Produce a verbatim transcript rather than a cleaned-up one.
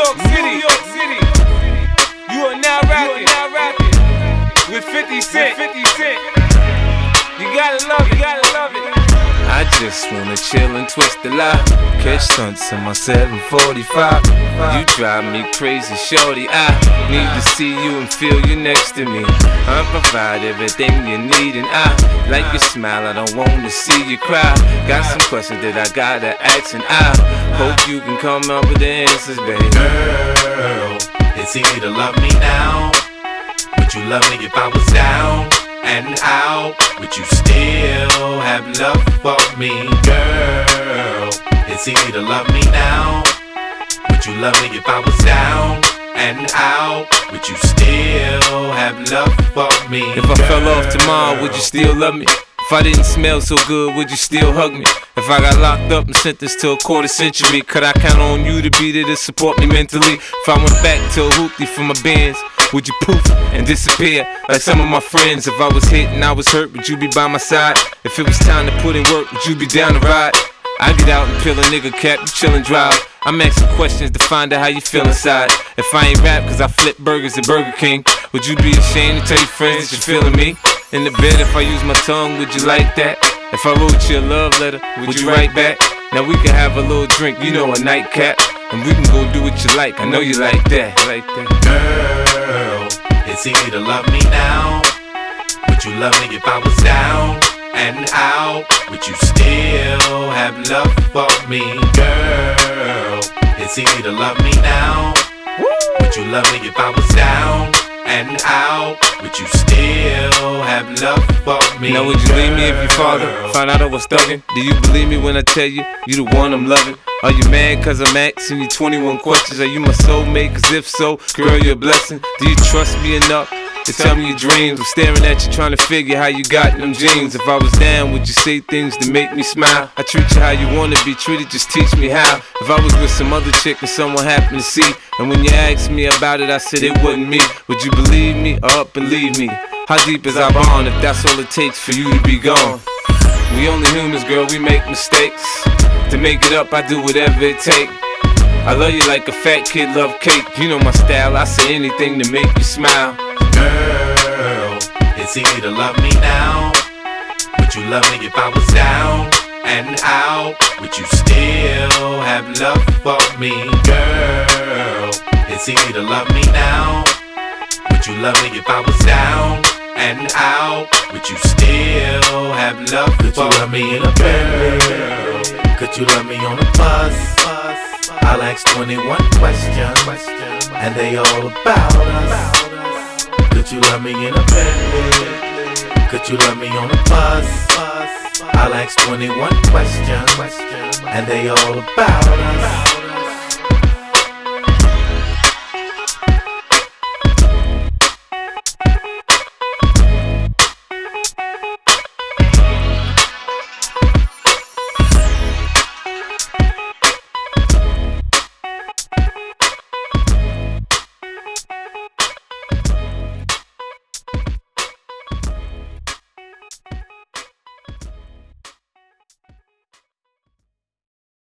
York City. New York City. You are now rapping, now rapping with fifty Cent. fifty Cent. You gotta love it, you gotta love it. I just wanna chill and twist the lie. Catch stunts in my seven forty-five. You drive me crazy, shorty. I need to see you and feel you next to me. I provide everything you need, and I like your smile. I don't wanna see you cry. Got some questions that I gotta ask, and I hope you can come up with the answers, baby. Girl, it's easy to love me now. Would you love me if I was down and out? Would you still have love for me? Girl, it's easy to love me now. Would you love me if I was down and out? Would you still have love for me? If I fell off tomorrow, would you still love me? If I didn't smell so good, would you still hug me? If I got locked up and sentenced to a quarter century, could I count on you to be there to support me mentally? If I went back to a hoopty for my bands, would you poof and disappear like some of my friends? If I was hit and I was hurt, would you be by my side? If it was time to put in work, would you be down to ride? I get out and peel a nigga cap, you chillin' drive. I'm asking questions to find out how you feel inside. If I ain't rap cause I flip burgers at Burger King, would you be ashamed to tell your friends that you're feeling me? In the bed, if I use my tongue, would you like that? If I wrote you a love letter, would you write back? Now we can have a little drink, you know, a nightcap, and we can go do what you like. I know you like that, like that. Girl, it's easy to love me now. Would you love me if I was down and out? Would you still have love for me? Girl, it's easy to love me now. Would you love me if I was down and out? Would you still have love for me? Now would you leave me if your father found out I was thuggin'? Do you believe me when I tell you, you the one I'm loving? Are you mad cause I'm asking you twenty-one questions? Are you my soulmate? Cause if so, girl, you're a blessing. Do you trust me enough to tell me your dreams? I'm staring at you trying to figure how you got them jeans. If I was down, would you say things to make me smile? I treat you how you wanna be treated, just teach me how. If I was with some other chick and someone happened to see, and when you asked me about it, I said it wasn't me, would you believe me or up and leave me? How deep is our bond if that's all it takes for you to be gone? We only humans, girl, we make mistakes. To make it up, I do whatever it takes. I love you like a fat kid love cake. You know my style, I say anything to make you smile. Girl, it's easy to love me now. Would you love me if I was down and out? Would you still have love for me? Girl, it's easy to love me now. Would you love me if I was down and out? Would you still have love for me? Could you love me in a Bentley? Could you love me on a bus? I'll ask twenty-one questions, and they all about us. Could you love me in a Bentley? Could you love me on a bus? I'll ask twenty-one questions, and they all about us.